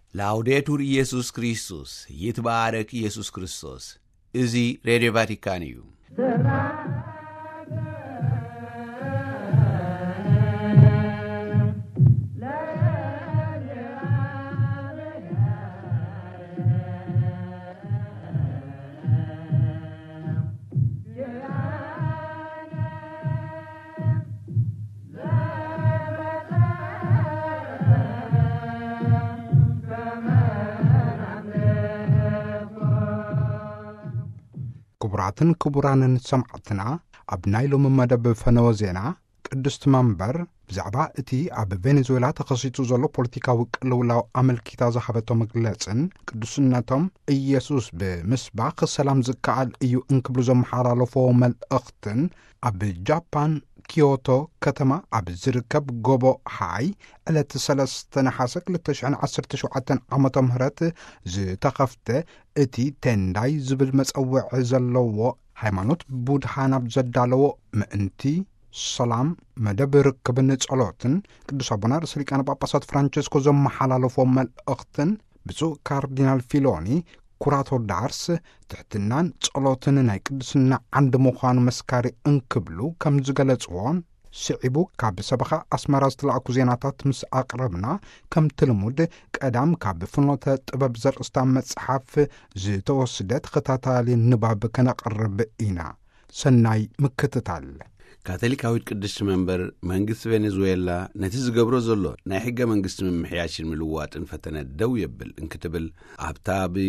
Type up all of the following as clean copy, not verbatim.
ላውዴቱር ኢየሱስ ክርስቶስ ይትባረክ ኢየሱስ ክርስቶስ። እዚ ሬዲዮ ቫቲካን እዩ። ክቡራትን ክቡራንን ሰማዕትና ኣብ ናይ ሎሚ መደብ ፈነወ ዜና ቅድስት መንበር ብዛዕባ እቲ ኣብ ቬኔዙዌላ ተኸሲቱ ዘሎ ፖለቲካዊ ቅልውላው ኣመልኪታ ዝሃበቶ መግለጽን ቅዱስነቶም ኢየሱስ ብምስባኽ ሰላም ዝከኣል እዩ እንክብሉ ዘመሓላለፎ መልእኽትን ኣብ ጃፓን ኪዮቶ ከተማ ኣብ ዝርከብ ጎቦ ሃይ ዕለት 3 ነሓሰ 2017 ዓመተ ምህረት ዝተኸፍተ እቲ ቴንዳይ ዝብል መጸውዕ ዘለዎ ሃይማኖት ቡድሃ ናብ ዘዳለዎ ምእንቲ ሰላም መደብ ርክብን ጸሎትን ቅዱስ አቡነ ርእሰ ሊቃነ ጳጳሳት ፍራንቸስኮ ዘመሓላለፎ መልእኽትን ብፁዕ ካርዲናል ፊሎኒ ኩራቶር ዳርስ ትሕትናን ጸሎትን ናይ ቅዱስና ዓንዲ ምዃኑ መስካሪ እንክብሉ ከም ዝገለጽዎን ስዒቡ ካብ ሰበኻ ኣስመራ ዝተለኣኩ ዜናታት ምስ ኣቕረብና ከም ትልሙድ ቀዳም ካብ ፍኖተ ጥበብ ዘርእስታ መጽሓፍ ዝተወስደ ተኸታታሊ ንባብ ከነቐርብ ኢና። ሰናይ ምክትታል። ካቶሊካዊት ቅድስት መንበር መንግስቲ ቬኔዙዌላ ነቲ ዝገብሮ ዘሎ ናይ ሕገ መንግስቲ ምምሕያሽን ምልዋጥን ፈተነ ደው የብል እንክትብል ኣብታ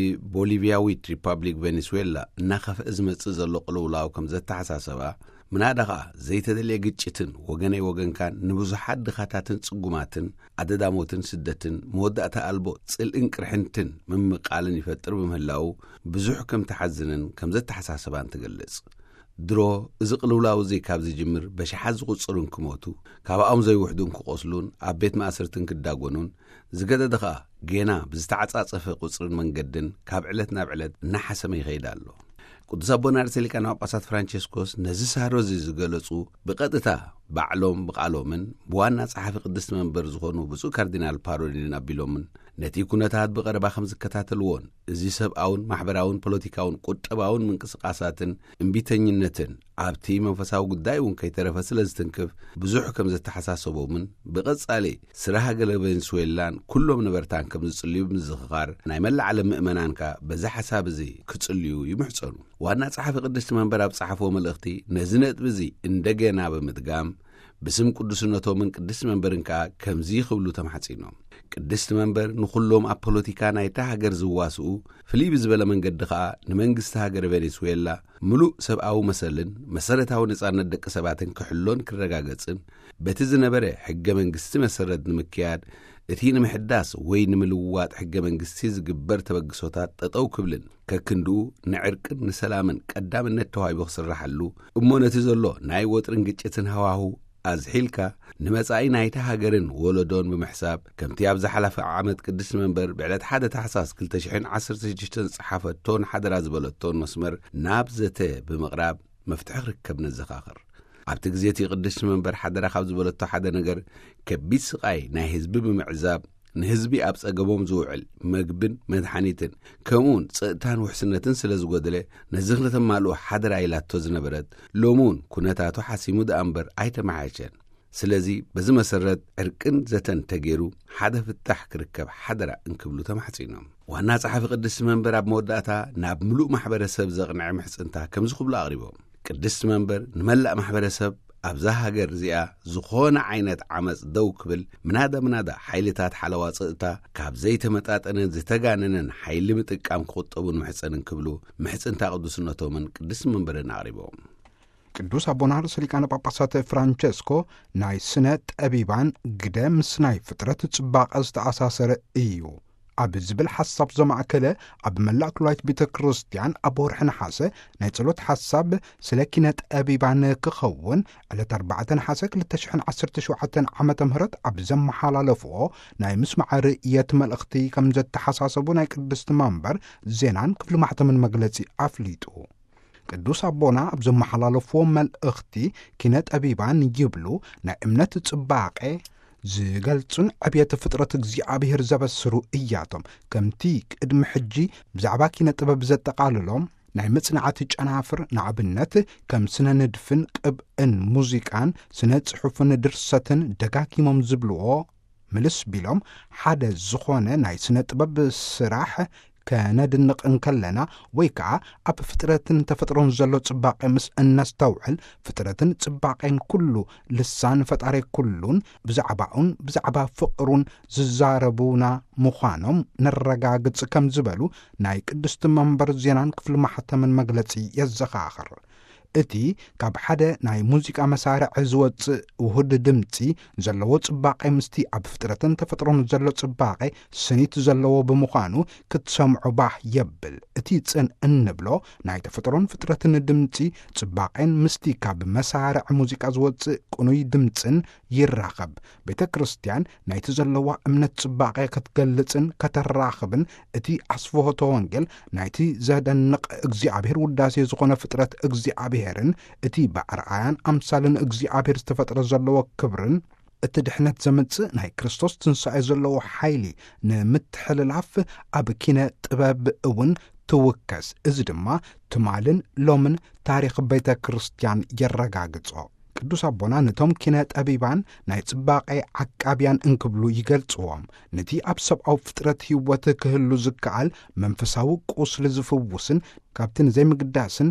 ብቦሊቪያዊት ሪፐብሊክ ቬኔዙዌላ እናኸፍአ ዝመጽእ ዘሎ ቅልውላው ከም ዘተሓሳሰባ ምናዳ ኸዓ ዘይተደልየ ግጭትን ወገነይ ወገንካን ንብዙሓት ድኻታትን ጽጉማትን ኣደዳሞትን ስደትን መወዳእታ ኣልቦ ጽልእን ቅርሕንትን ምምቃልን ይፈጥር ብምህላው ብዙሕ ከም ተሓዝንን ከም ዘተሓሳሰባን ትገልጽ። ድሮ እዚ ቅልውላው እዚ ካብ ዝጅምር በሽሓት ዝቝጽሩን ክሞቱ ካብኦም ዘይውሕዱን ክቖስሉን ኣብ ቤት ማእሰርትን ክዳጐኑን ዝገደደ ኸዓ ጌና ብዝተዓጻጸፈ ቝጽርን መንገድን ካብ ዕለት ናብ ዕለት እናሓሰመ ይኸይድ ኣሎ። ቅዱስ አቡነ ርእሰ ሊቃነ ጳጳሳት ፍራንቸስኮስ ነዚ ሳህሮ እዚ ዝገለጹ ብቐጥታ ባዕሎም ብቓሎምን ብዋና ጸሓፊ ቅድስቲ መንበር ዝኾኑ ብፁዕ ካርዲናል ፓሮሊን ኣቢሎምን ነቲ ኩነታት ብቐረባ ከም ዝከታተልዎን እዚ ሰብኣውን ማሕበራውን ፖለቲካውን ቁጠባውን ምንቅስቓሳትን እምቢተኝነትን ኣብቲ መንፈሳዊ ጉዳይ እውን ከይተረፈ ስለ ዝትንክፍ ብዙሕ ከም ዘተሓሳሰቦምን ብቐጻሊ ስራሕ ገለ ቬኔዙዌላን ኩሎም ነበርታን ከም ዝጽልዩ ብምዝኽኻር ናይ መላእ ዓለም ምእመናንካ በዚ ሓሳብ እዚ ክጽልዩ ይምሕጸኑ። ዋና ጸሓፊ ቅድስቲ መንበር ኣብ ጸሓፍዎ መልእኽቲ ነዚ ነጥቢ እዚ እንደገና ብምድጋም ብስም ቅዱስነቶምን ቅድስቲ መንበርን ከዓ ከምዚ ይኽብሉ ተማሕጺኖም። ቅድስቲ መንበር ንኹሎም ኣብ ፖለቲካ ናይታ ሃገር ዝዋስኡ ፍልይ ብዝበለ መንገዲ ኸዓ ንመንግስቲ ሃገር ቬኔዙዌላ ምሉእ ሰብኣዊ መሰልን መሰረታዊ ነጻነት ደቂ ሰባትን ክሕሎን ክረጋገጽን በቲ ዝነበረ ሕገ መንግስቲ መሰረት ንምክያድ እቲ ንምሕዳስ ወይ ንምልዋጥ ሕገ መንግስቲ ዝግበር ተበግሶታት ጠጠው ክብልን ከክንድኡ ንዕርቅን ንሰላምን ቀዳምነት ተዋሂቡ ክስራሐሉ እሞ ነቲ ዘሎ ናይ ወጥርን ግጭትን ሃዋሁ ኣዝሒልካ ንመጻኢ ናይታ ሃገርን ወለዶን ብምሕሳብ ከምቲ ኣብ ዝሓለፈ ዓመት ቅድስቲ መንበር ብዕለት 1 ታሕሳስ 2016 ዝጸሓፈቶን ሓደራ ዝበለቶን መስመር ናብ ዘተ ብምቕራብ መፍትሒ ክርከብ ነዘኻኽር። ኣብቲ ግዜ እቲ ቅድስቲ መንበር ሓደራ ካብ ዝበለቶ ሓደ ነገር ከቢድ ስቓይ ናይ ህዝቢ ብምዕዛብ ንህዝቢ ኣብ ጸገቦም ዝውዕል መግብን መድሓኒትን ከምኡውን ጽእታን ውሕስነትን ስለ ዝጐደለ ነዚ ክልተማልኡ ሓደራ ኢላቶ ዝነበረት ሎሙን ኩነታቱ ሓሲሙ ደኣ እምበር ኣይተመሓየሸን። ስለዚ በዚ መሰረት ዕርቅን ዘተን ተገይሩ ሓደ ፍታሕ ክርከብ ሓደራ እንክብሉ ተማሕጺኖም። ዋና ጸሓፊ ቅድስቲ መንበር ኣብ መወዳእታ ናብ ምሉእ ማሕበረሰብ ዘቕንዐ ምሕጽንታ ከም ዝኽብሉ ኣቕሪቦም ቅድስቲ መንበር ንመላእ ማሕበረሰብ ኣብዛ ሃገር እዚኣ ዝኾነ ዓይነት ዓመፅ ደው ክብል ምናዳ ሓይልታት ሓለዋ ጽእታ ካብ ዘይተመጣጠነን ዝተጋነነን ሓይሊ ምጥቃም ክቁጠቡን ምሕፀንን ክብሉ ምሕፅንታ ቅዱስነቶምን ቅድስቲ መንበርን ኣቕሪቦም። ቅዱስ አቡነ ርእሰ ሊቃነ ጳጳሳት ፍራንቸስኮ ናይ ስነ ጠቢባን ግደ ምስ ናይ ፍጥረት ጽባቐ ዝተኣሳሰረ እዩ ኣብ ዝብል ሓሳብ ዘማእከለ ኣብ መላእ ክልላዊት ቤተ ክርስቲያን ኣብ ወርሒ ነሓሰ ናይ ጸሎት ሓሳብ ስለ ኪነ ጠቢባን ክኸውን ዕለት 4 ነሓሰ 2017 ዓመተ ምህረት ኣብ ዘመሓላለፍዎ ናይ ምስማዕ ርእየት መልእኽቲ ከም ዘተሓሳሰቡ ናይ ቅድስቲ መንበር ዜናን ክፍሊ ማሕተምን መግለጺ ኣፍሊጡ ቅዱስ አቦና ኣብ ዘመሓላለፍዎ መልእኽቲ ኪነ ጠቢባን ይብሉ ናይ እምነት ጽባቐ ዝገልጹን ዕብየት ፍጥረት እግዚኣብሔር ዘበስሩ እያቶም ከምቲ ቅድሚ ሕጂ ብዛዕባ ኪነ ጥበብ ዘጠቓልሎም ናይ መጽናዕቲ ጨናፍር ንኣብነት ከም ስነ ንድፍን ቅብእን ሙዚቃን ስነ ጽሑፍን ድርሰትን ደጋጊሞም ዝብልዎ ምልስ ቢሎም ሓደ ዝኾነ ናይ ስነ ጥበብ ስራሕ ከነድንቕ እንከለና ወይ ከዓ ኣብ ፍጥረትን ተፈጥሮን ዘሎ ጽባቐ ምስ እነስተውዕል ፍጥረትን ጽባቐን ኩሉ ልሳን ፈጣሪ ኩሉን ብዛዕባኡን ብዛዕባ ፍቕሩን ዝዛረቡና ምዃኖም ነረጋግጽ ከም ዝበሉ ናይ ቅድስቲ መንበር ዜናን ክፍሊ ማሕተምን መግለጺ የዘኻኽር። እቲ ካብ ሓደ ናይ ሙዚቃ መሳርዕ ዝወፅእ ውሁድ ድምፂ ዘለዎ ጽባቐ ምስቲ ኣብ ፍጥረትን ተፈጥሮን ዘሎ ጽባቐ ስኒት ዘለዎ ብምዃኑ ክትሰምዖ ባህ የብል። እቲ ጽን እንብሎ ናይ ተፈጥሮን ፍጥረትን ድምፂ ጽባቐን ምስቲ ካብ መሳርዕ ሙዚቃ ዝወፅእ ቁኑይ ድምፅን ይራኸብ። ቤተ ክርስቲያን ናይቲ ዘለዋ እምነት ጽባቐ ክትገልጽን ከተራኽብን እቲ ኣስፈሆቶ ወንጌል ናይቲ ዘደንቕ እግዚኣብሔር ውዳሴ ዝኾነ ፍጥረት እግዚኣብሔርን እቲ ብኣርኣያን ኣምሳልን እግዚኣብሔር ዝተፈጥረ ዘለዎ ክብርን እቲ ድሕነት ዘምጽእ ናይ ክርስቶስ ትንሣኤ ዘለዎ ሓይሊ ንምትሕልላፍ ኣብ ኪነ ጥበብ እውን ትውከስ። እዚ ድማ ትማልን ሎምን ታሪኽ ቤተ ክርስቲያን የረጋግጾ። ቅዱስ ኣቦና ነቶም ኪነ ጠቢባን ናይ ጽባቐ ዓቃብያን እንክብሉ ይገልጽዎም። ነቲ ኣብ ሰብኣዊ ፍጥረት ህይወት ክህሉ ዝከኣል መንፈሳዊ ቁስሊ ዝፍውስን ካብቲ ንዘይምግዳስን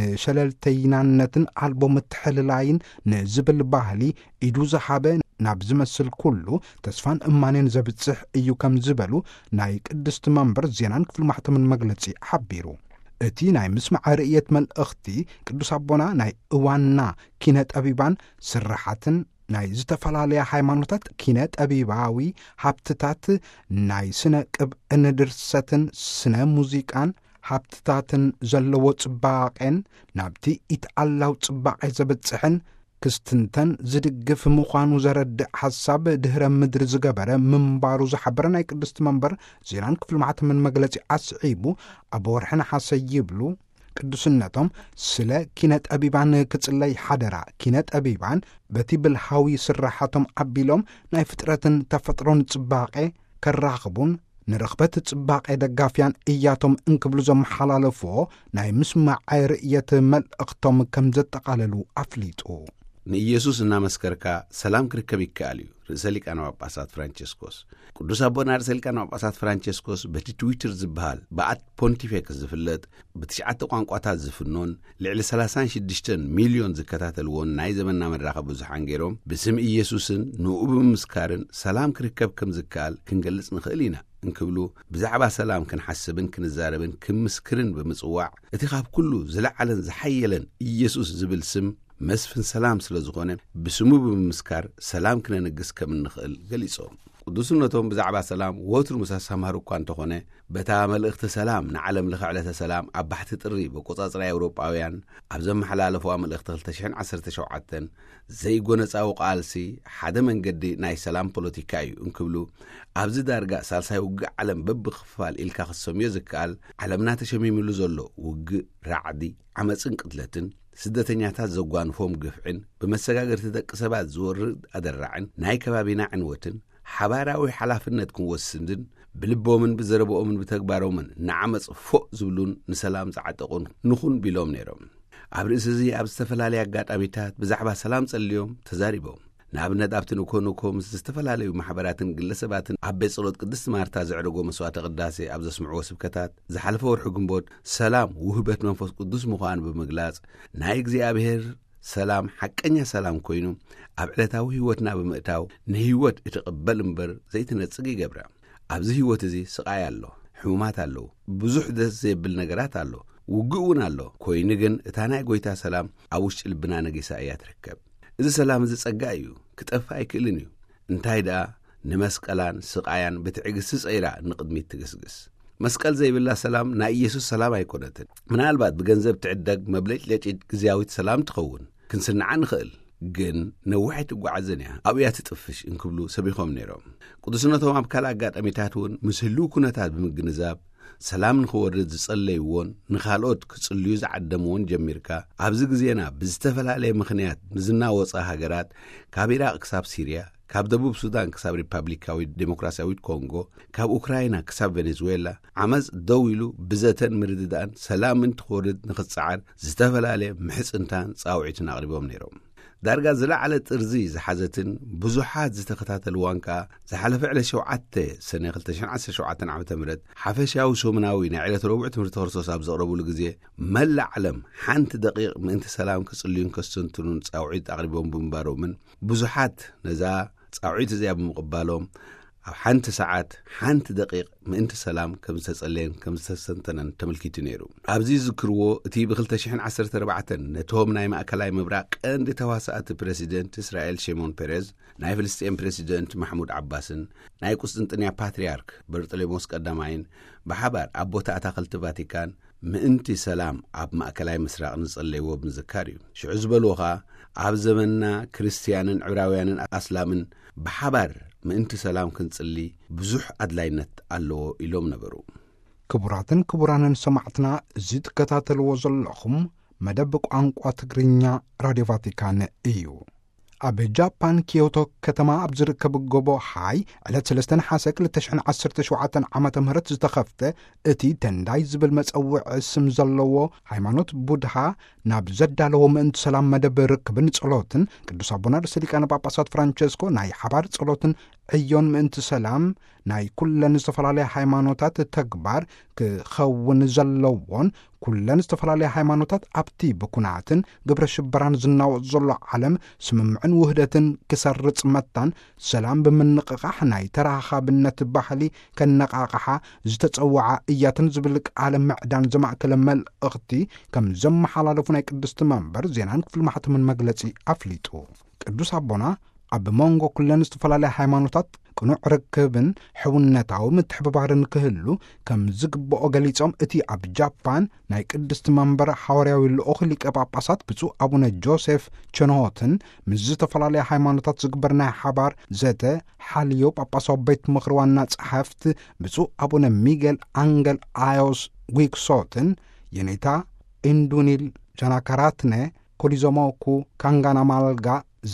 ንሸለልተይናነትን ኣልቦ ምትሕልላይን ንዝብል ባህሊ ኢዱ ዝሓበ ናብ ዝመስል ኩሉ ተስፋን እማንን ዘብጽሕ እዩ ከም ዝበሉ ናይ ቅድስቲ መንበር ዜናን ክፍሊ ማሕተምን መግለጺ ሓቢሩ። እቲ ናይ ምስማዕ ርእየት መልእኽቲ ቅዱስ ኣቦና ናይ እዋንና ኪነ ጠቢባን ስራሓትን ናይ ዝተፈላለያ ሃይማኖታት ኪነ ጠቢባዊ ሃብትታት ናይ ስነ ቅብእን ድርሰትን ስነ ሙዚቃን ሃብትታትን ዘለዎ ጽባቐን ናብቲ ኢትኣላው ጽባቐ ዘብጽሕን ክስትንተን ዝድግፍ ምዃኑ ዘረድእ ሓሳብ ድህረ ምድሪ ዝገበረ ምንባሩ ዝሓበረ ናይ ቅድስቲ መንበር ዜናን ክፍሊ ማሕተምን መግለጺ ኣስዒቡ ኣብ ወርሒ ነሓሰ ይብሉ ቅዱስነቶም ስለ ኪነ ጠቢባን ክጽለይ ሓደራ። ኪነ ጠቢባን በቲ ብልሃዊ ስራሓቶም ኣቢሎም ናይ ፍጥረትን ተፈጥሮን ጽባቐ ከራኽቡን ንረኽበት ጽባቐ ደጋፍያን እያቶም እንክብሉ ዘመሓላለፍዎ ናይ ምስማዕ ርእየት መልእኽቶም ከም ዘጠቓለሉ ኣፍሊጡ። ንኢየሱስ እናመስከርካ ሰላም ክርከብ ይከኣል እዩ። ርእሰ ሊቃነ ጳጳሳት ፍራንቸስኮስ ቅዱስ ኣቦና ርእሰ ሊቃነ ጳጳሳት ፍራንቸስኮስ በቲ ትዊተር ዝበሃል በኣት ፖንቲፌክስ ዝፍለጥ ብትሽዓተ ቋንቋታት ዝፍኖን ልዕሊ 36 ሚልዮን ዝከታተልዎን ናይ ዘመንና መራኸቢ ብዙሓን ገይሮም ብስም ኢየሱስን ንኡ ብምስካርን ሰላም ክርከብ ከም ዝከኣል ክንገልጽ ንኽእል ኢና እንክብሉ ብዛዕባ ሰላም ክንሓስብን ክንዛረብን ክምስክርን ብምጽዋዕ እቲ ካብ ኩሉ ዝለዓለን ዝሓየለን ኢየሱስ ዝብል ስም መስፍን ሰላም ስለ ዝኾነ ብስሙ ብምስካር ሰላም ክነንግስ ከም እንኽእል ገሊጾም። ቅዱስነቶም ብዛዕባ ሰላም ወትሩ ምሳሳማሩ እኳ እንተኾነ በታ መልእኽቲ ሰላም ንዓለም ለኽዕለተ ሰላም ኣብ ባሕቲ ጥሪ ብቆጻጽራ ኤውሮጳውያን ኣብ ዘመሓላለፍዋ መልእኽቲ 2017 ዘይጎነጻዊ ቃልሲ ሓደ መንገዲ ናይ ሰላም ፖለቲካ እዩ እንክብሉ ኣብዚ ዳርጋ ሳልሳይ ውግእ ዓለም በብኽፋል ኢልካ ክሰምዮ ዝከኣል ዓለምና ተሸሚሚሉ ዘሎ ውግእ ራዕዲ ዓመፅን ቅትለትን ስደተኛታት ዘጓንፎም ግፍዕን ብመሰጋገርቲ ደቂ ሰባት ዝወርድ ኣደራዕን ናይ ከባቢና ዕንወትን ሓባራዊ ሓላፍነት ክንወስድን ብልቦምን ብዘረብኦምን ብተግባሮምን ንዓመፅ ፎእ ዝብሉን ንሰላም ዝዓጠቑን ንኹን ቢሎም ነይሮም። ኣብ ርእሲ እዚ ኣብ ዝተፈላለየ ኣጋጣሚታት ብዛዕባ ሰላም ጸልዮም ተዛሪቦም። ንኣብነት ኣብቲ ንኮ ምስ ዝተፈላለዩ ማሕበራትን ግለሰባትን ኣብ ቤት ጸሎት ቅድስቲ ማርታ ዘዕረጎ መስዋዕተ ቅዳሴ ኣብ ዘስምዕዎ ስብከታት ዝሓለፈ ወርሒ ግንቦት ሰላም ውህበት መንፈስ ቅዱስ ምዃኑ ብምግላጽ ናይ እግዚኣብሔር ሰላም ሓቀኛ ሰላም ኮይኑ ኣብ ዕለታዊ ህይወትና ብምእታው ንህይወት እትቕበል እምበር ዘይትነጽግ ይገብራ። ኣብዚ ህይወት እዚ ስቃይ ኣሎ፣ ሕሙማት ኣለዉ፣ ብዙሕ ደስ ዘይብል ነገራት ኣሎ፣ ውግእ እውን ኣሎ። ኮይኑ ግን እታ ናይ ጎይታ ሰላም ኣብ ውሽጢ ልብና ነጊሳ እያ ትርከብ። እዚ ሰላም እዚ ጸጋ እዩ፣ ክጠፍእ ኣይክእልን እዩ። እንታይ ደኣ ንመስቀላን ስቃያን ብትዕግስቲ ጸይራ ንቕድሚት ትግስግስ። መስቀል ዘይብላ ሰላም ናይ ኢየሱስ ሰላም ኣይኮነትን። ምናልባት ብገንዘብ ትዕደግ መብለጭለጭት ግዝያዊት ሰላም ትኸውን ክንስንዓ ንኽእል፣ ግን ነዋሕይ ትጓዓዘን እያ፣ ኣብያ ትጥፍሽ እንክብሉ ሰቢኾም ነይሮም። ቅዱስነቶም ኣብ ካልእ ኣጋጣሚታት እውን ምስ ህልው ኩነታት ብምግንዛብ ሰላም ንኽወርድ ዝጸለይዎን ንኻልኦት ክጽልዩ ዝዓደምዎን ጀሚርካ ኣብዚ ግዜና ብዝተፈላለየ ምኽንያት ንዝናወፀ ሃገራት ካብ ኢራቅ ክሳብ ሲርያ ካብ ደቡብ ሱዳን ክሳብ ሪፐብሊካዊት ዴሞክራሲያዊት ኮንጎ ካብ ኡክራይና ክሳብ ቬኔዙዌላ ዓመፅ ደው ኢሉ ብዘተን ምርድዳእን ሰላም እንትኽወርድ ንኽጽዓር ዝተፈላለየ ምሕጽንታን ጻውዒትን ኣቕሪቦም ነይሮም። ዳርጋ ዝለዓለ ጥርዚ ዝሓዘትን ብዙሓት ዝተኸታተልዋን ከዓ ዝሓለፈ 7 ሰኔ 2017 ዓ.ም ሓፈሻዊ ሰሙናዊ ናይ ዕለት ረቡዕ ትምህርቲ ክርስቶስ ኣብ ዘቕረቡሉ ግዜ መላእ ዓለም ሓንቲ ደቂቕ ምእንቲ ሰላም ክጽልዩን ከስተንትኑን ጻውዒት ኣቕሪቦም ብምንባሮምን ብዙሓት ነዛ ጻውዒት እዚኣ ብምቕባሎም ኣብ ሓንቲ ሰዓት ሓንቲ ደቂቕ ምእንቲ ሰላም ከም ዝተጸለየን ከም ዝተሰንተነን ተመልኪቱ ነይሩ። ኣብዚ ዝክርዎ እቲ ብ2014 ነቶም ናይ ማእከላይ ምብራቅ ቀንዲ ተዋሳእቲ ፕሬሲደንት እስራኤል ሺሞን ፔሬዝ፣ ናይ ፍልስጤን ፕሬሲደንት ማሕሙድ ዓባስን ናይ ቁስጥንጥንያ ፓትርያርክ በርጠሌሞስ ቀዳማይን ብሓባር ኣብ ቦታ ኣታኽልቲ ቫቲካን ምእንቲ ሰላም ኣብ ማእከላይ ምስራቅ ንጸለይዎ ብምዝካር እዩ። ሽዑ ዝበልዎ ኸኣ ኣብ ዘመንና ክርስትያንን ዕብራውያንን ኣስላምን ብሓባር ምእንቲ ሰላም ክንጽሊ ብዙሕ ኣድላይነት ኣለዎ ኢሎም ነበሩ። ክቡራትን ክቡራንን ሰማዕትና እዚ ትከታተልዎ ዘለኹም መደብ ቋንቋ ትግርኛ ራድዮ ቫቲካን እዩ። ኣብ ጃፓን ኪዮቶ ከተማ ኣብ ዝርከብ ጎቦ ሃይ ዕለት 3 ነሓሰ 2017 ዓመተ ምህረት ዝተኸፍተ እቲ ተንዳይ ዝብል መጸውዕ ስም ዘለዎ ሃይማኖት ቡድሃ ናብ ዘዳለዎ ምእንቲ ሰላም መደብ ርክብን ጸሎትን ቅዱስ ኣቦና ርእሰ ሊቃነ ጳጳሳት ፍራንቸስኮ ናይ ሓባር ጸሎትን ዕዮን ምእንቲ ሰላም ናይ ኩለን ዝተፈላለየ ሃይማኖታት ተግባር ክኸውን ዘለዎን ኩለን ዝተፈላለየ ሃይማኖታት ኣብቲ ብኩናትን ግብረ ሽበራን ዝናወፅ ዘሎ ዓለም ስምምዕን ውህደትን ክሰርጽ መታን ሰላም ብምንቕቓሕ ናይ ተራኻብነት ባህሊ ከነቓቕሓ ዝተጸውዓ እያትን ዝብል ቃል ምዕዳን ዘማእከለ መልእኽቲ ከም ዘመሓላለፉ ናይ ቅድስቲ መንበር ዜናን ክፍሊ ማሕተምን መግለጺ ኣፍሊጡ። ቅዱስ ኣቦና ኣብ መንጎ ኩለን ዝተፈላለየ ሃይማኖታት ቅኑዕ ርክብን ሕውነታዊ ምትሕብባርን ክህሉ ከም ዝግብኦ ገሊጾም እቲ ኣብ ጃፓን ናይ ቅድስቲ መንበር ሓዋርያዊ ልኡኽ ሊቀ ጳጳሳት ብፁዕ ኣቡነ ጆሴፍ ቸኖሆትን ምስ ዝተፈላለየ ሃይማኖታት ዝግበር ናይ ሓባር ዘተ ሓልዮ ጳጳሳዊ ቤት ምኽሪ ዋና ጸሓፍቲ ብፁዕ ኣቡነ ሚጌል ኣንገል ኣዮስ ዊክሶትን የኔታ ኢንዱኒል ጃናካራትነ ኮሊዞሞኩ ካንጋናማልጋ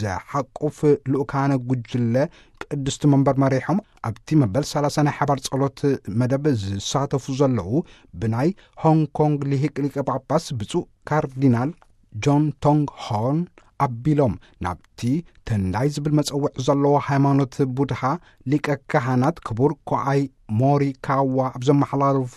ዘሓቁፍ ልኡካነ ጉጅለ ቅድስቲ መንበር መሪሖም ኣብቲ መበል 30 ናይ ሓባር ጸሎት መደብ ዝሳተፉ ዘለዉ ብናይ ሆንግ ኮንግ ሊሂቅ ሊቀ ጳጳስ ብፁዕ ካርዲናል ጆን ቶንግ ሆን ኣቢሎም ናብቲ ተንዳይ ዝብል መጸውዕ ዘለዎ ሃይማኖት ቡድሃ ሊቀ ካህናት ክቡር ኮኣይ ሞሪካዋ ኣብ ዘመሓላልፎ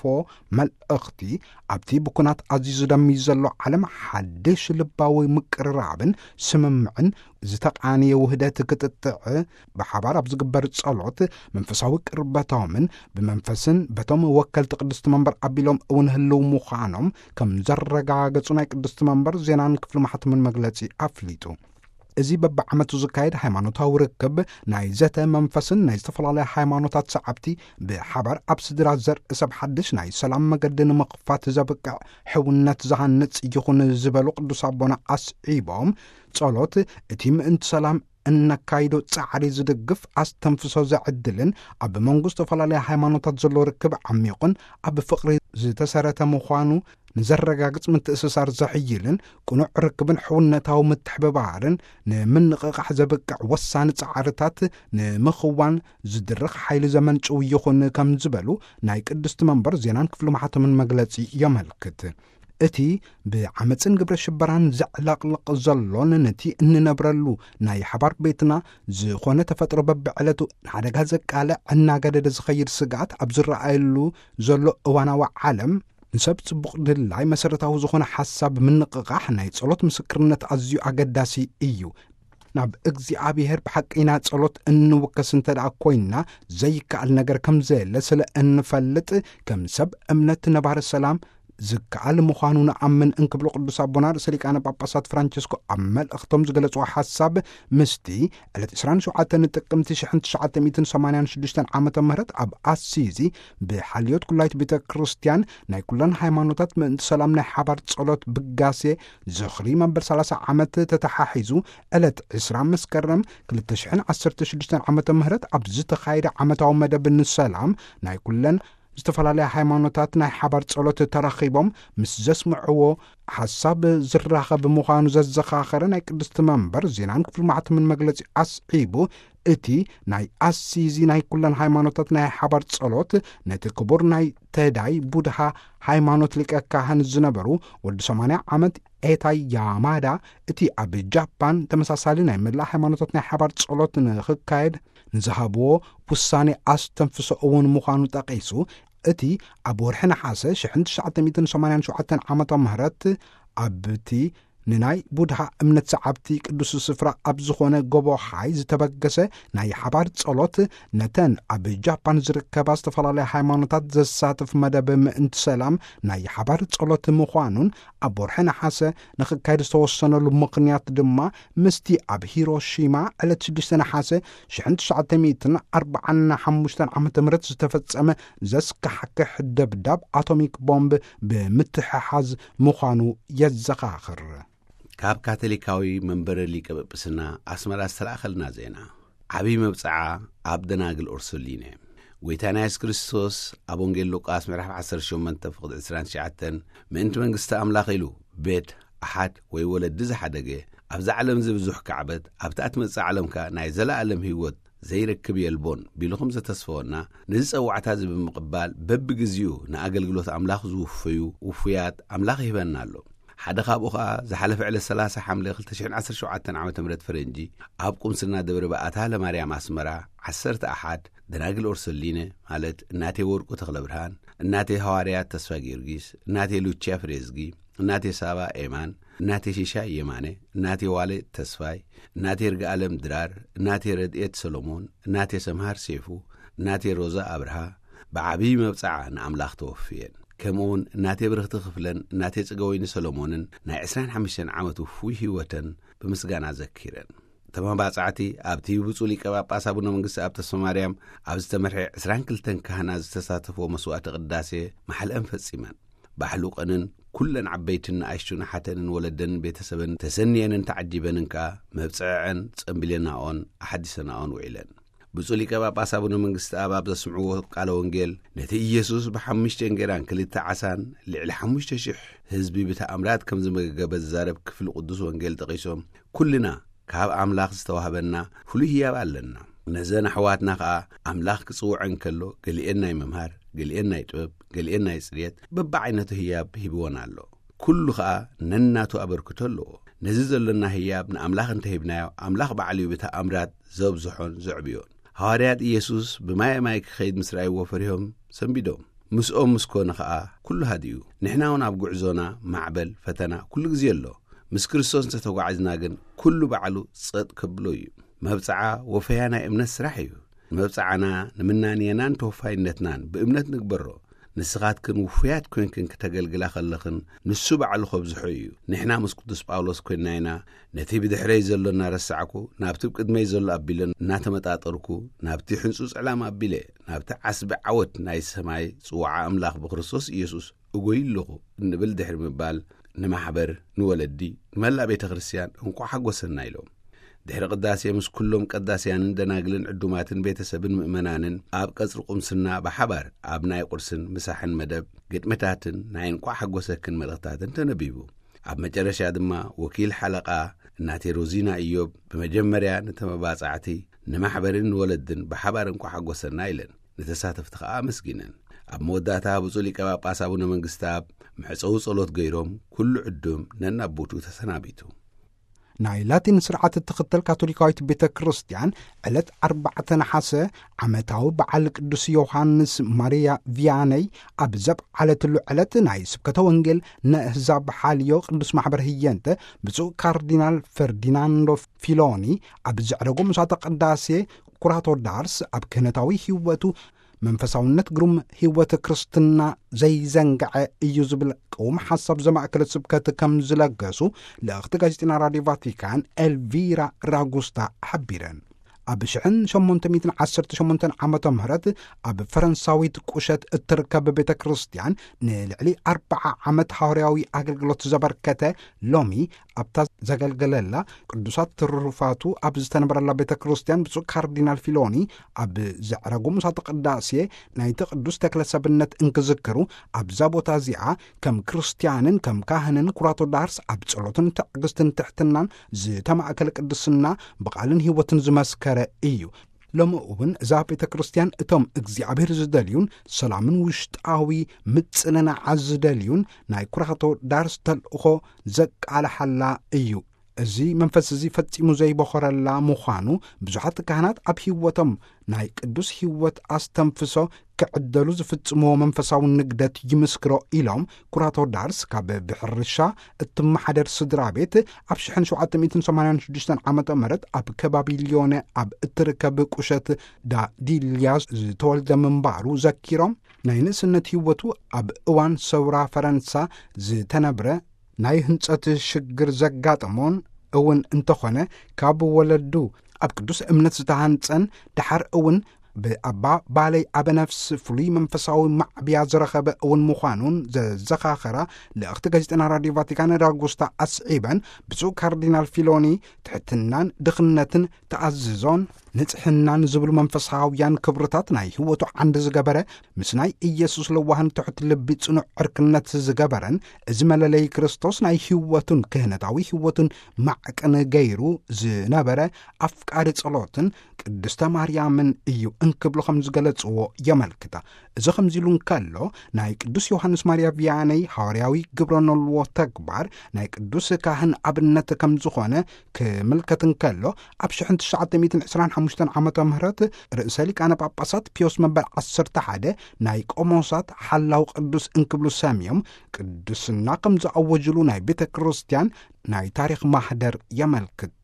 መልእኽቲ ኣብቲ ብኩናት ኣዝዩ ዝደሚ ዘሎ ዓለም ሓድሽ ልባዊ ምቅርራብን ስምምዕን ዝተቃንየ ውህደት ክትጥዕ ብሓባር ኣብ ዝግበር ጸሎት መንፈሳዊ ቅርበቶምን ብመንፈስን በቶም ወከልቲ ቅድስቲ መንበር ኣቢሎም እውን ህልው ምዃኖም ከም ዘረጋገጹ ናይ ቅድስቲ መንበር ዜናን ክፍሊ ማሕተምን መግለጺ ኣፍሊጡ። እዚ በብዓመቱ ዝካየድ ሃይማኖታዊ ርክብ ናይ ዘተ መንፈስን ናይ ዝተፈላለየ ሃይማኖታት ሰዓብቲ ብሓባር ኣብ ስድራ ዘርኢ ሰብ ሓድሽ ናይ ሰላም መገዲ ንምኽፋት ዘብቅዕ ሕውነት ዝሃንጽ ይኹን ዝበሉ ቅዱስ ኣቦና ኣስዒቦም ጸሎት እቲ ምእንቲ ሰላም እነካይዶ ጻዕሪ ዝድግፍ ኣስተንፍሶ ዘዕድልን ኣብ መንጎ ዝተፈላለየ ሃይማኖታት ዘሎ ርክብ ዓሚቑን ኣብ ፍቕሪ ዝተሰረተ ምዃኑ ንዘረጋግጽ ምትእስሳር ዘሕይልን ቅኑዕ ርክብን ሕውነታዊ ምትሕብባርን ንምንቕቓሕ ዘብቅዕ ወሳኒ ጻዕርታት ንምኽዋን ዝድርኽ ሓይሊ ዘመንጭው ይኹን ከም ዝበሉ ናይ ቅድስቲ መንበር ዜናን ክፍሊ ማሕተምን መግለጺ የመልክት። እቲ ብዓመፅን ግብረ ሽበራን ዘዕላቕልቕ ዘሎን ነቲ እንነብረሉ ናይ ሓባር ቤትና ዝኾነ ተፈጥሮ በብዕለቱ ንሓደጋ ዘቃልዕ እናገደደ ዝኸይድ ስጋት ኣብ ዝረኣየሉ ዘሎ እዋናዊ ዓለም ንሰብ ጽቡቕ ድላይ መሰረታዊ ዝኾነ ሓሳብ ምንቕቓሕ ናይ ጸሎት ምስክርነት ኣዝዩ ኣገዳሲ እዩ። ናብ እግዚኣብሔር ብሓቂና ጸሎት እንውከስ እንተደኣ ኮይንና ዘይከኣል ነገር ከም ዘየለ ስለ እንፈልጥ ከም ሰብ እምነት ነባር ሰላም ዝከኣል ምዃኑ ንኣምን እንክብሎ ቅዱስ ኣቦና ርእሰ ሊቃነ ጳጳሳት ፍራንቸስኮ ኣብ መልእኽቶም ዝገለጽዎ ሓሳብ ምስቲ ዕለት 27 ጥቅምቲ 1986 ዓመተ ምህረት ኣብ ኣሲዚ ብሓልዮት ኩላይት ቤተ ክርስቲያን ናይ ኩለን ሃይማኖታት ምእንቲ ሰላም ናይ ሓባር ጸሎት ብጋሴ ዝኽሪ መበል 30 ዓመት ተተሓሒዙ ዕለት 20 መስከረም 2016 ዓመተ ምህረት ኣብ ዝተኻየደ ዓመታዊ መደብ ንሰላም ናይ ኩለን ዝተፈላለዩ ሃይማኖታት ናይ ሓባር ጸሎት ተራኺቦም ምስ ዘስምዕዎ ሓሳብ ዝራኸብ ምዃኑ ዘዘኻኸረ ናይ ቅድስቲ መንበር ዜናን ክፍሊ ማዕተምን መግለጺ ኣስዒቡ እቲ ናይ ኣሲዚ ናይ ኩለን ሃይማኖታት ናይ ሓባር ጸሎት ነቲ ክቡር ናይ ተዳይ ቡድሃ ሃይማኖት ሊቀ ካህን ዝነበሩ ወዲ 80 ዓመት ኤታይ ያማዳ እቲ ኣብ ጃፓን ተመሳሳሊ ናይ መላእ ሃይማኖታት ናይ ሓባር ጸሎት ንኽካየድ ንዝሃብዎ ውሳኔ ኣስተንፍሶ እውን ምዃኑ ጠቒሱ እቲ ኣብ ወርሒ ነሓሰ 1987 ዓመተ ምህረት ኣብቲ ንናይ ቡድሃ እምነት ሰዓብቲ ቅዱስ ስፍራ ኣብ ዝኾነ ጎቦ ሓይ ዝተበገሰ ናይ ሓባር ጸሎት ነተን ኣብ ጃፓን ዝርከባ ዝተፈላለዩ ሃይማኖታት ዘሳትፍ መደብ ምእንቲ ሰላም ናይ ሓባር ጸሎት ምዃኑን ኣብ ወርሒ ነሓሰ ንኽካየድ ዝተወሰነሉ ምኽንያት ድማ ምስቲ ኣብ ሂሮሺማ ዕለት 6 ነሓሰ 1945 ዓመተ ምህረት ዝተፈጸመ ዘስካሕክሕ ደብዳብ ኣቶሚክ ቦምብ ብምትሕሓዝ ምዃኑ የዘኻኽር። ካብ ካቶሊካዊ መንበረ ሊቀ ጵጵስና ኣስመራ ዝተላኸልና ዜና ዓብዪ መብፅዓ ኣብ ደናግል ኦርሶሊኔ ጐይታና ኢየሱስ ክርስቶስ ኣብ ወንጌል ሉቃስ ምዕራፍ 18:29 ምእንቲ መንግስቲ ኣምላኽ ኢሉ ቤት ኣሓድ ወይ ወለዲ ዝሓደገ ኣብዚ ዓለም ብዙሕ ከዕበት ኣብቲ እትመጽእ ዓለምካ ናይ ዘለኣለም ህይወት ዘይረክብ የልቦን ቢልኹም ዘተስፈወና ነዚ ጸዋዕታ ብምቕባል በቢግዚኡ ንኣገልግሎት ኣምላኽ ዝውፍዩ ውፍያት ኣምላኽ ይህበና ኣሎ። ሓደ ካብኡ ኸዓ ዝሓለፈ ዕለት 30 ሐምለ 2017 ዓመተ ምህረት ፈረንጂ ኣብ ቁምስና ደብረ በኣታ ለማርያም ኣስመራ 11 ደናግል ኦርሶሊኔ ማለት እናቴ ወርቁ ተክለ ብርሃን፣ እናቴ ሐዋርያት ተስፋ ጊዮርጊስ፣ እናቴ ሉቺያ ፍሬዝጊ፣ እናቴ ሳባ ኤማን፣ እናቴ ሺሻ የማነ፣ እናቴ ዋሌ ተስፋይ፣ እናቴ ርግኣለም ድራር፣ እናቴ ረድኤት ሰሎሞን፣ እናቴ ሰምሃር ሴፉ፣ እናቴ ሮዛ አብርሃ ብዓብዪ መብፅዓ ንኣምላኽ ተወፍየን። ከምኡውን እናቴ ብርኽቲ ክፍለን እናቴ ጽገወይኒ ሰሎሞንን ናይ 25 ዓመት ውፉይ ህይወተን ብምስጋና ዘኪረን። ተመባጻዕቲ ኣብቲ ብፁዕ ሊቀ ጳጳስ አቡነ መንግስቲ ኣብ ተስፋ ማርያም ኣብ ዝተመርሐ 22 ካህና ዝተሳተፈዎ መስዋዕቲ ቅዳሴ ማሕልአን ፈጺመን። ባሕሉ ቀንን ኩለን ዓበይትን ንኣሽቱን ሓተንን ወለደንን ቤተሰብን ተሰኒየንን ተዓጂበንን ከዓ መብፅዐን ጸምቢለናኦን ኣሓዲሰናኦን ውዒለን። ብፁዕ ሊቀ ጳጳስ አቡነ መንግስቲ ኣብ ዘስምዕዎ ቃለ ወንጌል ነቲ ኢየሱስ ብ5 እንጀራን 2 ዓሳን ልዕሊ 5,000 ህዝቢ ብተኣምራት ከም ዝመገበ ዝዛረብ ክፍሊ ቅዱስ ወንጌል ጠቒሶም ኩልና ካብ ኣምላኽ ዝተዋህበና ፍሉይ ህያብ ኣለና። ነዘን ኣሕዋትና ከዓ ኣምላኽ ክጽውዐን ከሎ ገሊአን ናይ መምሃር፣ ገሊአን ናይ ጥበብ፣ ገሊአን ናይ ጽርየት በብዓይነቱ ህያብ ሂብዎና ኣሎ። ኩሉ ከዓ ነናቱ ኣበርክቶ ኣለዎ። ነዚ ዘለና ህያብ ንኣምላኽ እንተሂብናዮ ኣምላኽ ባዕልዩ ብተኣምራት ዘብዝሖን ዘዕብዮን። ሐዋርያት ኢየሱስ ብማይ ክኸይድ ምስ ረኣይዎ ፈሪሆም ሰንቢዶም ምስኦም ምስኮነ ከዓ ኩሉ ሃድዩ። ንሕና እውን ኣብ ጉዕዞና ማዕበል ፈተና ኩሉ ግዜ ኣሎ። ምስ ክርስቶስ እንተተጓዓዝና ግን ኩሉ ባዕሉ ጸጥ ከብሎ እዩ። መብፅዓ ወፈያ ናይ እምነት ስራሕ እዩ። መብፅዓና ንምናንየናን ተወፋይነትናን ብእምነት ንግበሮ። ንስኻትክን ውፍያት ኮይንክን ከተገልግላ ኸለኽን ንሱ ባዕሉ ኸብዝሖ እዩ። ንሕና ምስ ቅዱስ ጳውሎስ ኮይንናይና ነቲ ብድሕረይ ዘሎና ረሳዕኩ ናብቲ ቅድመይ ዘሎ ኣቢለን እናተመጣጠርኩ ናብቲ ሕንጹጽ ዕላማ ኣቢለ ናብቲ ዓስቢ ዓወት ናይ ሰማይ ጽዋዓ ኣምላኽ ብክርስቶስ ኢየሱስ እጐይ ኣለኹ እንብል ድሕሪ ምባል ንማሕበር ንወለዲ ንመላእ ቤተ ክርስቲያን እንኳ ሓጐሰና ኢሎም ድሕሪ ቅዳሴ ምስ ኩሎም ቀዳስያንን ደናግልን ዕዱማትን ቤተሰብን ምእመናንን ኣብ ቀጽሪ ቁምስና ብሓባር ኣብ ናይ ቁርስን ምሳሕን መደብ ግጥምታትን ናይ እንኳ ሓጐሰክን መልእኽታትን ተነቢቡ። ኣብ መጨረሻ ድማ ወኪል ሓለቓ እናቴ ሮዚና ኢዮብ ብመጀመርያ ነተመባጻዕቲ ንማሕበርን ንወለድን ብሓባር እንኳ ሓጐሰና ኢለን ነተሳተፍቲ ከዓ ኣመስጊነን። ኣብ መወዳእታ ብፁዕ ሊቀ ጳጳስ አቡነ መንግስቲ ኣብ ምሕፀው ጸሎት ገይሮም ኩሉ ዕዱም ነናቦቱ ተሰናቢቱ። ናይ ላቲን ስርዓት እትኽተል ካቶሊካዊት ቤተ ክርስቲያን ዕለት 4 ነሓሰ ዓመታዊ በዓል ቅዱስ ዮሐንስ ማርያ ቪያነይ ኣብ ዘብዓለትሉ ዕለት ናይ ስብከተ ወንጌል ንሕዛብ ሓልዮ ቅዱስ ማሕበር ህየንተ ብፁዕ ካርዲናል ፈርዲናንዶ ፊሎኒ ኣብ ዘዕረጎ ምሳተ ቅዳሴ ኩራቶ ዳርስ ኣብ ክህነታዊ ህይወቱ መንፈሳውነት ግሩም ህይወት ክርስትና ዘይዘንግዐ እዩ ዝብል ቀውም ሓሳብ ዘማእከለ ስብከት ከም ዝለገሱ ለእኽቲ ጋዜጢና ራድዮ ቫቲካን ኤልቪራ ራጉስታ ሓቢረን። ኣብ 1818 ዓመተ ምህረት ኣብ ፈረንሳዊት ቁሸት እትርከብ ቤተ ክርስቲያን ንልዕሊ 40 ዓመት ሐዋርያዊ ኣገልግሎት ዘበርከተ ሎሚ ኣብታ ዘገልገለላ ቅዱሳት ትሩፋቱ ኣብ ዝተነበረላ ቤተ ክርስቲያን ብፁዕ ካርዲናል ፊሎኒ ኣብ ዘዕረጉ ምሳተ ቅዳሴ ናይቲ ቅዱስ ተክለ ሰብነት እንክዝክሩ ኣብዛ ቦታ እዚኣ ከም ክርስቲያንን ከም ካህንን ኩራቶ ዳርስ ኣብ ጸሎትን ትዕግስትን ትሕትናን ዝተማእከለ ቅድስና ብቓልን ህይወትን ዝመስከረ እዩ። ሎሚ እውን እዛ ቤተ ክርስቲያን እቶም እግዚኣብሔር ዝደልዩን ሰላምን ውሽጣዊ ምጽንናዕ ዝደልዩን ናይ ኩራቶ ዳርስ ተልእኾ ዘቃልሓላ እዩ። እዚ መንፈስ እዚ ፈጺሙ ዘይበኸረላ ምዃኑ ብዙሓት ካህናት ኣብ ህይወቶም ናይ ቅዱስ ህይወት ኣስተንፍሶ ክዕደሉ ዝፍጽምዎ መንፈሳዊ ንግደት ይምስክሮ ኢሎም ኩራቶ ዳርስ ካብ ብሕርሻ እትመሓደር ስድራ ቤት ኣብ 1786 ዓመተ ምህረት ኣብ ከባቢ ሊዮነ ኣብ እትርከብ ቁሸት ዳ ዲልያስ ዝተወልደ ምንባሩ ዘኪሮም ናይ ንእስነት ህይወቱ ኣብ እዋን ሰውራ ፈረንሳ ዝተነብረ ናይ ህንጸት ሽግር ዘጋጥሞን እውን እንተኾነ ካብ ወለዱ ኣብ ቅዱስ እምነት ዝተሃንጸን ድሓር እውን ብኣባ ባለይ ኣበነፍስ ፍሉይ መንፈሳዊ ማዕብያ ዝረኸበ እውን ምዃኑን ዘዘኻኸራ ለእኽቲ ጋዜጠና ራድዮ ቫቲካን ዳጉስታ ኣስዒበን ብፁዕ ካርዲናል ፊሎኒ ትሕትናን ድኽነትን ተኣዝዞን ንጽሕናን ዝብሉ መንፈሳውያን ክብርታት ናይ ህይወቱ ዓንዲ ዝገበረ ምስ ናይ ኢየሱስ ለዋህን ትሑት ልቢ ጽኑዕ ዕርክነት ዝገበረን እዚ መለለይ ክርስቶስ ናይ ህይወቱን ክህነታዊ ህይወቱን ማዕቅን ገይሩ ዝነበረ ኣፍቃሪ ጸሎትን ቅድስተ ማርያምን እዩ እንክብሎ ከም ዝገለጽዎ የመልክታ። እዚ ከምዚሉ እንከሎ ናይ ቅዱስ ዮሐንስ ማርያ ቪያነይ ሐዋርያዊ ግብረነልዎ ተግባር ናይ ቅዱስ ካህን ኣብነት ከም ዝኾነ ክምልከት እንከሎ ኣብ 1925 ዓመተ ምህረት ርእሰ ሊቃነ ጳጳሳት ፒዮስ መበል 11 ናይ ቆሞሳት ሓላው ቅዱስ እንክብሉ ሰሚዮም ቅዱስና ከም ዝኣወጅሉ ናይ ቤተ ክርስቲያን ናይ ታሪክ ማህደር የመልክት።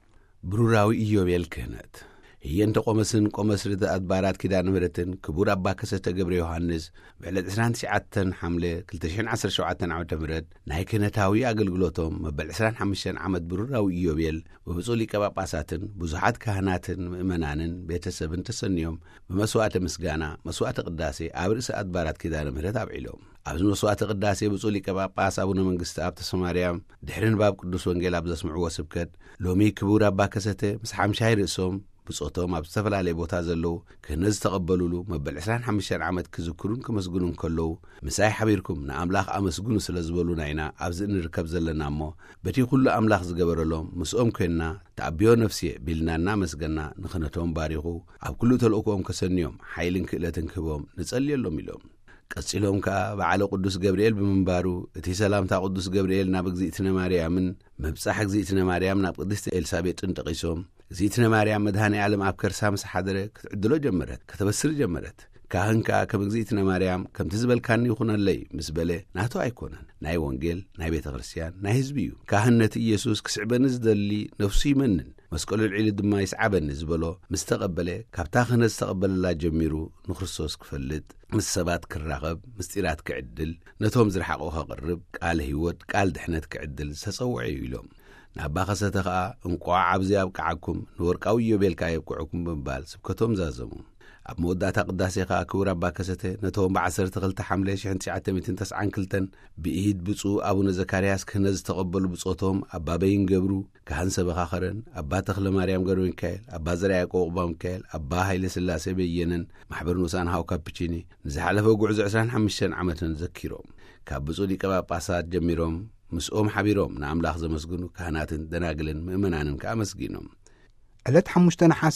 ብሩራዊ ኢዮቤል ክህነት ህየንተ ቆመስን ቆመስርት ኣድባራት ኪዳነ ምሕረትን ክቡር ኣባ ከሰተ ገብረ ዮሐንስ ብዕለት 29 ሐምለ 2017 ዓመተ ምህረት ናይ ክህነታዊ ኣገልግሎቶም መበል 25 ዓመት ብሩራዊ ኢዮቤል ብብፁዕ ሊቀ ጳጳሳትን ብዙሓት ካህናትን ምእመናንን ቤተሰብን ተሰኒዮም ብመስዋዕተ ምስጋና መስዋዕተ ቅዳሴ ኣብ ርእሲ ኣድባራት ኪዳነ ምሕረት ኣብዒሎም። ኣብዚ መስዋዕተ ቅዳሴ ብፁዕ ሊቀ ጳጳስ ኣቡነ መንግስቲ ኣብ ተሰማርያም ድሕሪ ንባብ ቅዱስ ወንጌል ኣብ ዘስምዕዎ ስብከት ሎሚ ክቡር ኣባ ከሰተ ምስ ሓምሻይ ርእሶም ብጾቶም ኣብ ዝተፈላለየ ቦታ ዘለዉ ክህነት ዝተቐበሉሉ መበል 25 ዓመት ክዝክሩን ክመስግኑን ከለዉ ምሳይ ሓቢርኩም ንኣምላኽ ኣመስግኑ ስለ ዝበሉና ኢና ኣብዚ እንርከብ ዘለና እሞ በቲ ኩሉ ኣምላኽ ዝገበረሎም ምስኦም ኮይንና ተኣቢዮ ነፍስየ ቢልናና መስገና ንኽነቶም ባሪኹ ኣብ ኩሉ ተልእኮኦም ከሰኒዮም ሓይልን ክእለትን ክህቦም ንጸልየሎም ኢሎም። ቀጺሎም ከዓ በዓለ ቅዱስ ገብርኤል ብምንባሩ እቲ ሰላምታ ቅዱስ ገብርኤል ናብ እግዝእትነ ማርያምን መብጻሕ እግዝእትነ ማርያም ናብ ቅድስቲ ኤልሳቤጥን ጠቒሶም እግዝእትነ ማርያም መድኃኔ ዓለም ኣብ ከርሳ ምስ ሓደረ ክትዕድሎ ጀመረት ከተበስር ጀመረት። ካህን ከዓ ከም እግዝእትነ ማርያም ከምቲ ዝበልካኒ ይኹነለይ ምስ በለ ናቱ ኣይኮነን ናይ ወንጌል ናይ ቤተ ክርስቲያን ናይ ህዝቢ እዩ። ካህን ነቲ ኢየሱስ ክስዕበኒ ዝደሊ ነፍሱ ይመንን መስቀሉ ልዒሉ ድማ ይስዓበኒ ዝበሎ ምስ ተቐበለ ካብታ ክህነት ዝተቐበለላ ጀሚሩ ንክርስቶስ ክፈልጥ ምስ ሰባት ክራኸብ ምስጢራት ክዕድል ነቶም ዝረሓቑ ከቕርብ ቃል ህይወት ቃል ድሕነት ክዕድል ዝተጸውዐ እዩ ኢሎም። ንኣባ ከሰተ ከዓ እንቋዕ ኣብዚ ኣብቅዓኩም ንወርቃዊ ኢዮቤልካ የብቅዑኩም ብምባል ስብከቶም ዛዘሙ። ኣብ መወዳእታ ቅዳሴ ከዓ ክቡር ኣባ ከሰተ ነቶም ብ12 ሐምለ 1992 ብኢድ ብፁዕ ኣቡነ ዘካርያስ ክህነት ዝተቐበሉ ብጾቶም ኣባ በይን ገብሩ ካህን ሰበኻ ኸረን ኣባ ተኽለ ማርያም ገብረ ሚካኤል ኣባ ዘርዓ ያዕቆብ ቅባ ሚካኤል ኣባ ሃይለ ስላሴ በየነን ማሕበር ንኡሳን ሃው ካፕቺኒ ንዝሓለፈ ጉዕዞ 25 ዓመትን ዘኪሮም ካብ ብፁዕ ሊቀ ጳጳሳት ጀሚሮም ምስኦም ሓቢሮም ንኣምላኽ ዘመስግኑ ካህናትን ደናግልን ምእመናንን ከኣመስጊኖም። ዕለት 5 ነሓሰ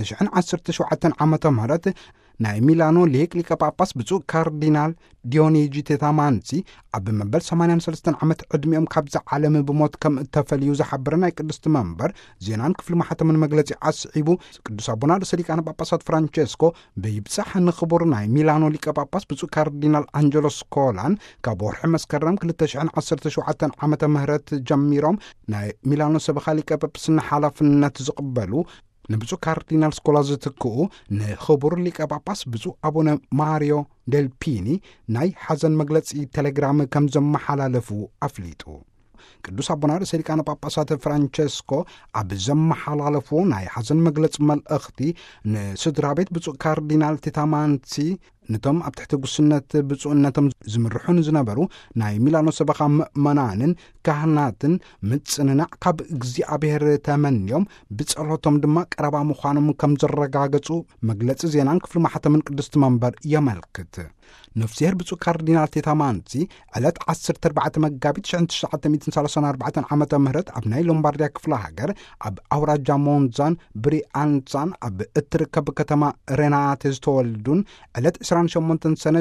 2017 ዓመተ ምህረት ናይ ሚላኖ ሊቀ ጳጳስ ብፁዕ ካርዲናል ዲዮኒጂ ቴታማንሲ ኣብ መበል 83 ዓመት ዕድሚኦም ካብዛ ዓለም ብሞት ከም እተፈልዩ ዝሓብረ ናይ ቅድስቲ መንበር ዜናን ክፍሊ ማሕተምን መግለጺ ኣስዒቡ ቅዱስ አቡነ ርእሰ ሊቃነ ጳጳሳት ፍራንቼስኮ ብይብጻሕ ንኽቡር ናይ ሚላኖ ሊቀ ጳጳስ ብፁዕ ካርዲናል አንጀሎ ስኮላን ካብ ወርሒ መስከረም 2017 ዓመተ ምህረት ጀሚሮም ናይ ሚላኖ ሰበኻ ሊቀ ጳጳስና ሓላፍነት ዝቕበሉ ንብፁዕ ካርዲናል ስኮላ ዝትክኡ ንኽቡር ሊቀ ጳጳስ ብፁዕ አቡነ ማሪዮ ዴልፒኒ ናይ ሓዘን መግለጺ ቴሌግራም ከም ዘመሓላለፉ ኣፍሊጡ። ቅዱስ አቡነ ርእሰ ሊቃነ ጳጳሳት ፍራንቸስኮ ኣብ ዘመሓላለፎ ናይ ሓዘን መግለፂ መልእኽቲ ንስድራ ቤት ብፁዕ ካርዲናል ቴታማንሲ ነቶም ኣብ ትሕቲ ጉስነት ብፁዕነቶም ዝምርሑን ዝነበሩ ናይ ሚላኖ ሰበኻ ምእመናንን ካህናትን ምጽንናዕ ካብ እግዚኣብሔር ተመንዮም ብጸሎቶም ድማ ቀረባ ምዃኖም ከም ዘረጋገጹ መግለፂ ዜናን ክፍሊ ማሕተምን ቅድስቲ መንበር የመልክት። ነፍሲሔር ብፁዕ ካርዲናል ቴታማንሲ ዕለት 14 መጋቢት 1934 ዓመተ ምህረት ኣብ ናይ ሎምባርዲያ ክፍለ ሃገር ኣብ ኣውራጃ ሞንዛን ብሪአንሳን ኣብ እትርከብ ከተማ ሬናቴ ዝተወልዱን ዕለት 28 ሰነ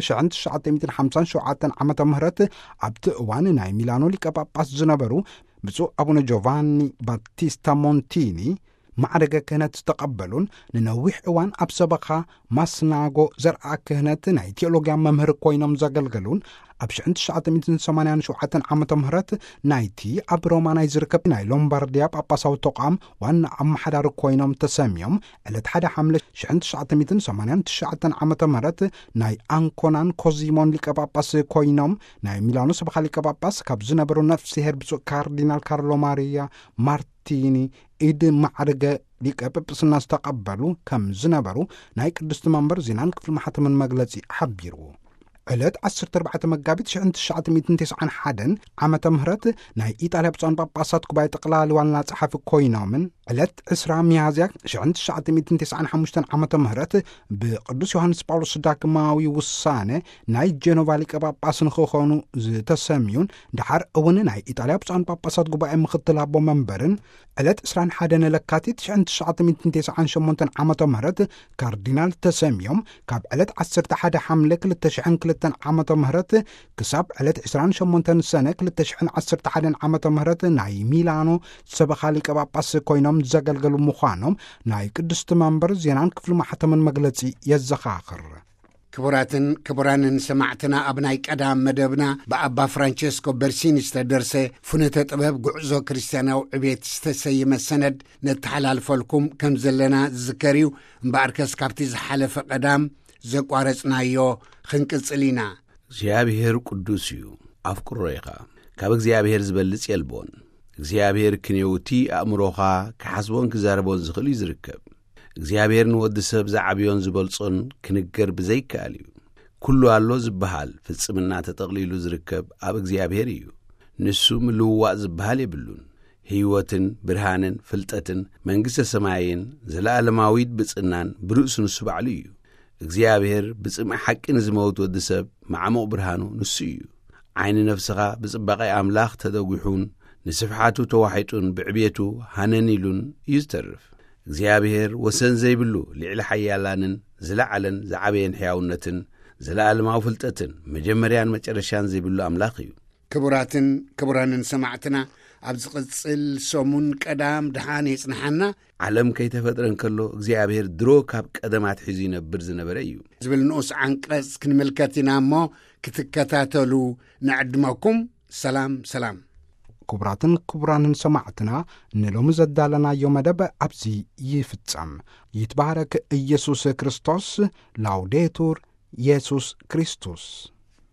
1957 ዓመተ ምህረት ኣብቲ እዋን ናይ ሚላኖ ሊቀ ጳጳስ ዝነበሩ ብፁዕ አቡነ ጆቫኒ ባቲስታ ሞንቲኒ ማዕረገ ክህነት ዝተቐበሉን ንነዊሕ እዋን ኣብ ሰበኻ ማስናጎ ዘርአ ክህነት ናይ ቴዎሎግያ መምህር ኮይኖም ዘገልገሉን ኣብ 1987 ዓመተ ምህረት ናይቲ ኣብ ሮማ ናይ ዝርከብ ናይ ሎምባርዲያ ጳጳሳዊ ተቋም ዋና ኣመሓዳሪ ኮይኖም ተሰሚዮም ዕለት 1 ሐምለ 1989 ዓመተ ምህረት ናይ አንኮናን ኮዚሞን ሊቀ ጳጳስ ኮይኖም ናይ ሚላኖ ሰበኻ ሊቀ ጳጳስ ካብ ዝነበሩ ነፍሲሔር ብፁዕ ካርዲናል ካርሎ ማሪያ ማርቲኒ ኢድ ማዕረገ ሊቀ ጵጵስና ዝተቐበሉ ከም ዝነበሩ ናይ ቅድስቲ መንበር ዜናን ክፍሊ ማሕተምን መግለጺ ሓቢሩ። ዕለት 14 መጋቢት 1991 ዓመተ ምህረት ናይ ኢጣልያ ብፁዓን ጳጳሳት ጉባኤ ጠቅላሊ ዋና ጸሓፊ ኮይኖምን ዕለት 20 ሚያዝያ 1995 ዓመተ ምህረት ብቅዱስ ዮሐንስ ጳውሎስ ዳግማዊ ውሳኔ ናይ ጄኖቫ ሊቀ ጳጳስ ንክኾኑ ዝተሰሚዩን ድሓር እውን ናይ ኢጣልያ ብፁዓን ጳጳሳት ጉባኤ ምክትል ኣቦ መንበርን ዕለት 21 ለካቲት 1998 ዓመተ ምህረት ካርዲናል ተሰሚዮም ካብ ዕለት 11 ሐምለ 2002 ዓመተ ምህረት ክሳብ ዕለት 28 ሰነ 2011 ዓመተ ምህረት ናይ ሚላኖ ሰበኻ ሊቀ ጳጳስ ኮይኖም ዘገልገሉ ምዃኖም ናይ ቅድስቲ መንበር ዜናን ክፍሊ ማሕተምን መግለጺ የዘኻኽር። ክቡራትን ክቡራንን ሰማዕትና ኣብ ናይ ቀዳም መደብና ብኣባ ፍራንቸስኮ በርሲኒ ዝተደርሰ ፍኖተ ጥበብ ጉዕዞ ክርስቲያናዊ ዕቤት ዝተሰየመ ሰነድ ነተሓላልፈልኩም ከም ዘለና ዝዝከር እዩ። እምበኣርከስ ካብቲ ዝሓለፈ ቀዳም ዘቋረጽናዮ ክንቅጽል ኢና። እግዚኣብሔር ቅዱስ እዩ፣ ኣፍቅሮ ኢኻ፣ ካብ እግዚኣብሔር ዝበልጽ የልቦን። እግዚኣብሔር ክንየውቲ ኣእምሮኻ ክሓስቦን ክዛረቦን ዝኽእል እዩ ዝርከብ። እግዚኣብሔር ንወዲ ሰብ ዝዓብዮን ዝበልጾን ክንገር ብዘይከኣል እዩ። ኩሉ ኣሎ ዝበሃል ፍጽምና ተጠቕሊሉ ዝርከብ ኣብ እግዚኣብሔር እዩ። ንሱ ምልውዋእ ዝበሃል የብሉን። ህይወትን ብርሃንን ፍልጠትን መንግሥተ ሰማይን ዘለኣለማዊት ብጽናን ብርእሱ ንሱ ባዕሉ እዩ። እግዚኣብሔር ብጽምዕ ሓቂ ንዝመውት ወዲ ሰብ ማዕሙቕ ብርሃኑ ንሱ እዩ። ዓይኒ ነፍስኻ ብጽባቐ ኣምላኽ ተደጒሑን ንስፍሓቱ ተዋሒጡን ብዕብየቱ ሃነን ኢሉን እዩ ዝተርፍ። እግዚኣብሔር ወሰን ዘይብሉ ልዕሊ ሓያላንን ዝለዓለን ዝዓበየን ሕያውነትን ዘለኣለማዊ ፍልጠትን መጀመርያን መጨረሻን ዘይብሉ ኣምላኽ እዩ። ክቡራትን ክቡራንን ሰማዕትና ኣብ ዝቕጽል ሰሙን ቀዳም ድሓን የጽንሓና ዓለም ከይተፈጥረን ከሎ እግዚኣብሔር ድሮ ካብ ቀደማት ሒዙ ይነብር ዝነበረ እዩ ዝብል ንኡስ ዓንቀጽ ክንምልከት ኢና እሞ ክትከታተሉ ንዕድመኩም። ሰላም ሰላም። ክቡራትን ክቡራንን ሰማዕትና ንሎሚ ዘዳለናዮ መደብ ኣብዚ ይፍጸም። ይትባረክ ኢየሱስ ክርስቶስ። ላውዴቱር ኢየሱስ ክርስቶስ።